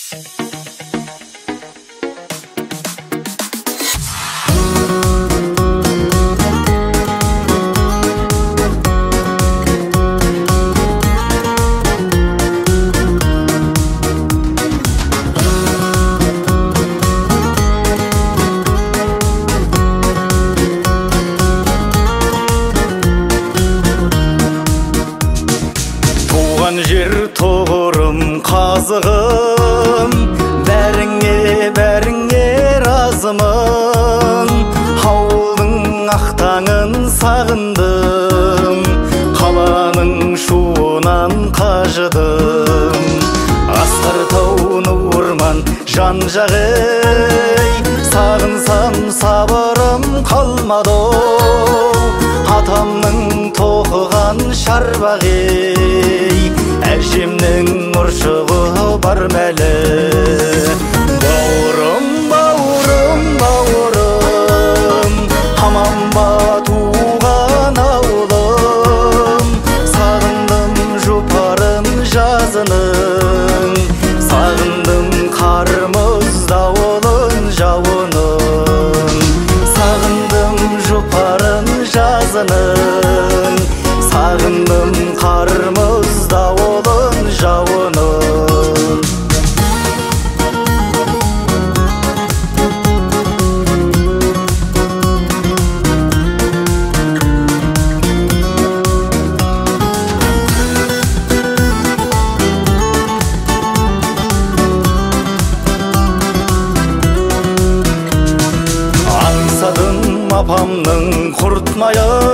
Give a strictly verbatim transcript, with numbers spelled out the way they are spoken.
Жер тұғырым қазығым, бәріңе бәріңе разымын. Ауылдың ақтаңын сағындым, қаланың шуынан қажыдым. Асқар тауны орман жан жағый, сағынсам сабырым қалмады. Атамның тоқыған шарбағый, әжемнің ұршығы бар мәлі. Бауырым, бауырым, бауырым, аман ба туған ауылым. Сағындым жұпарын жазының, сағындым қарымыз дауылын жауының. Сағындым жұпарын жазының, сағындым қарымыз дауылын жауының. Аңсадым апамның құрт майын,